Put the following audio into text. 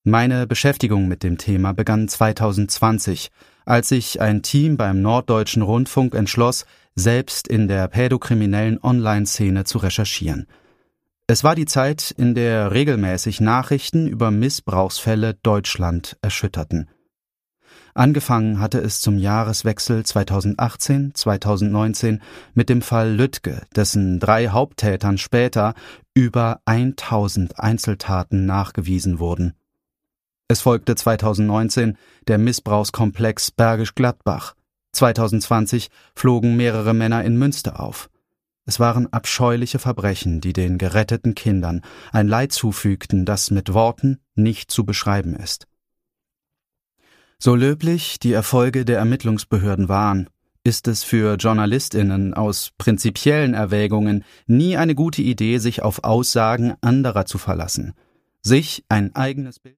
Meine Beschäftigung mit dem Thema begann 2020, als sich ein Team beim Norddeutschen Rundfunk entschloss, selbst in der pädokriminellen Online-Szene zu recherchieren. Es war die Zeit, in der regelmäßig Nachrichten über Missbrauchsfälle Deutschland erschütterten. Angefangen hatte es zum Jahreswechsel 2018/2019 mit dem Fall Lüttke, dessen 3 Haupttätern später über 1000 Einzeltaten nachgewiesen wurden. Es folgte 2019 der Missbrauchskomplex Bergisch Gladbach. 2020 flogen mehrere Männer in Münster auf. Es waren abscheuliche Verbrechen, die den geretteten Kindern ein Leid zufügten, das mit Worten nicht zu beschreiben ist. So löblich die Erfolge der Ermittlungsbehörden waren, ist es für JournalistInnen aus prinzipiellen Erwägungen nie eine gute Idee, sich auf Aussagen anderer zu verlassen, sich ein eigenes Bild